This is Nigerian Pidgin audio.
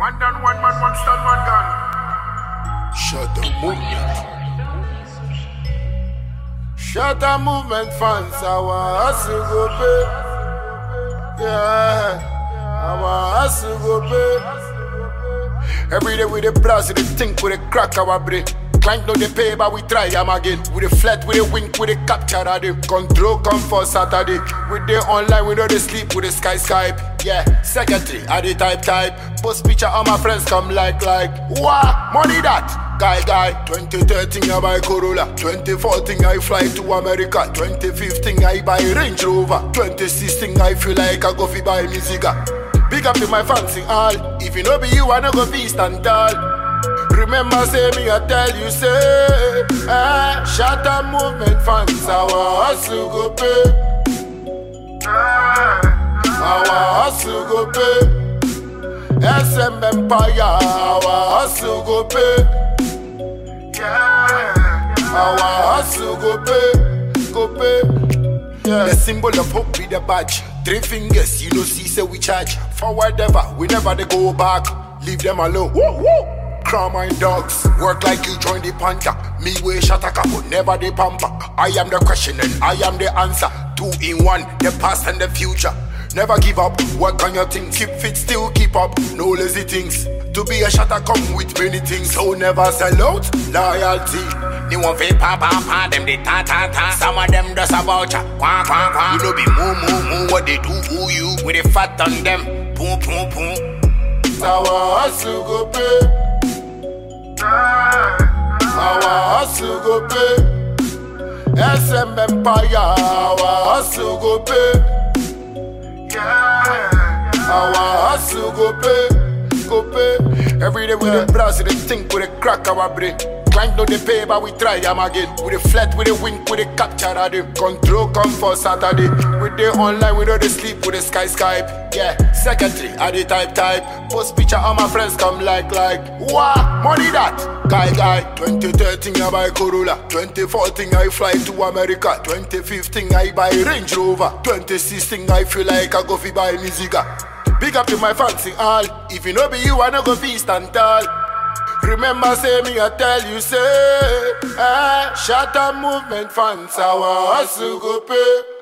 One done, one man, one stand, one gun. Shut the movement. Shut the movement fans. Our hustle go pay. Yeah, our hustle go pay. Every day we the blast, we the think, we the crack our brain. Client no they pay, but we try am again. We the flat, we the wink, we the capture of them. Control come for Saturday. We the online, we know they sleep, we the Skype. Yeah, secretary, I the type. Post picture on my friends come like. Wow, money that. Guy, 2013 I buy Corolla. 2014 I fly to America. 2015 I buy Range Rover. 2016 I feel like I go fi buy me cigar. Big up to my fancy all. If you know be you, I no go feast and tall. Remember say me, I tell you say, shut up movement fans, our hustle go pay. Our hustle go pay. SM Empire, our hustle go pay. Our hustle go pay. Yeah. The symbol of hope be the badge. 3 fingers, you know, see, say we charge. Forward ever, we never they go back. Leave them alone. Woo. Crown my dogs, work like you join the panther. Me way shataka, but never the pamper. I am the question and I am the answer. 2 in 1, the past and the future. Never give up, work on your things. Keep fit, still keep up, no lazy things. To be a shatter come with many things. So never sell out, loyalty. They want fake pa, them they ta. Some of them just a voucher, kwa. You know be moo, what they do, who you. With a fat on them, boom. Our hustle go pay. Our hustle go pay. SM Empire, our hustle go pay. Our hustle go pay. Every day we the blast, we the think, we the crack our brain. Client no they pay, but we try am again. We the flat, we the wink, we the capture of them. Control come for Saturday. We the online, we know they sleep, we the Skype. Yeah, secretary, I the type. Post picture on my friends come like. Wow, money that. Guy, 2013 I buy Corolla. 2014 I fly to America. 2015 I buy Range Rover. 2016 I feel like I go fi buy me cigar. Big up to my fancy all. If you know be you, I no go feast and tall. Remember say me, I tell you say, shut up movement fans, our hustle go pay.